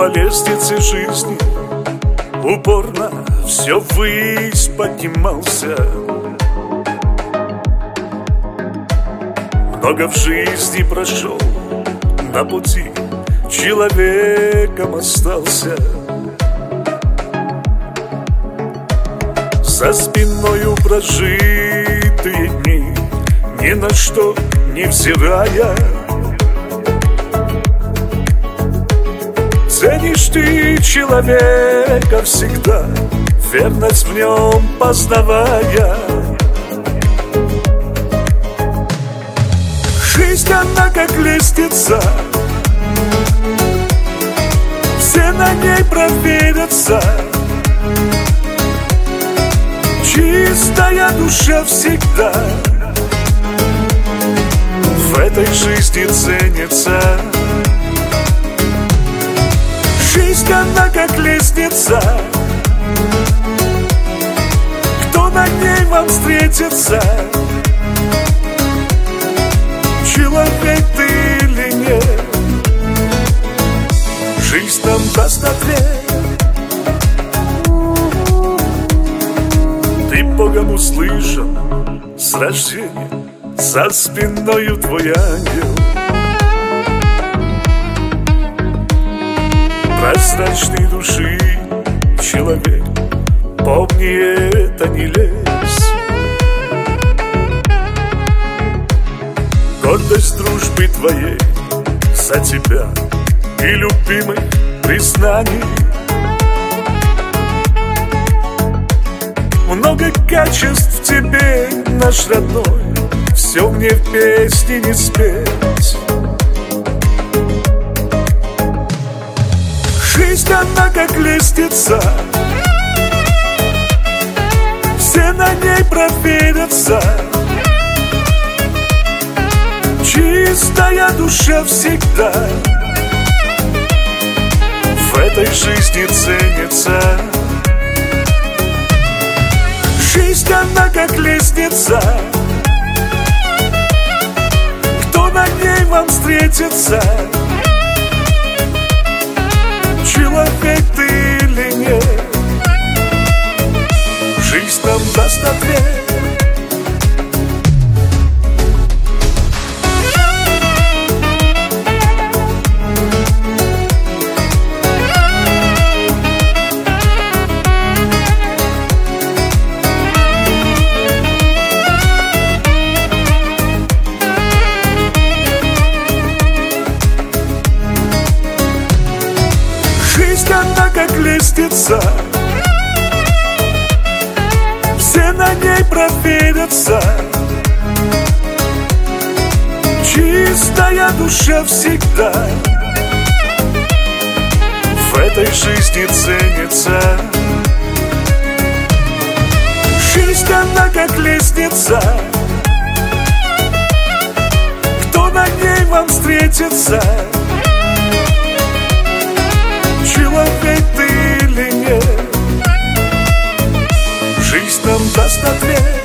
по лестнице жизни упорно все ввысь поднимался. Много в жизни прошел, на пути человеком остался. За спиною прожитые дни, ни на что не взирая, ценишь ты человека всегда, верность в нем познавая. Жизнь она как лестница, все на ней проверятся. Чистая душа всегда в этой жизни ценится. Жизнь она как лестница, кто на ней вам встретится, человек ты или нет, жизнь нам даст ответ. Ты Богом услышан с рождения, за спиною твой ангел. Прозрачной души человек, помни, это не лезь. Гордость дружбы твоей за тебя и любимых признаний. Много качеств в тебе, наш родной, все мне в песне не спеть. Жизнь она как лестница, все на ней проверятся. Чистая душа всегда в этой жизни ценится. Жизнь она как лестница, кто на ней вам встретится, человек ты или нет, жизнь нам даст ответ. Жизнь она как лестница, все на ней проверятся. Чистая душа всегда в этой жизни ценится. Жизнь она как лестница, кто на ней вам встретится, человек ты или нет, жизнь нам даст ответ.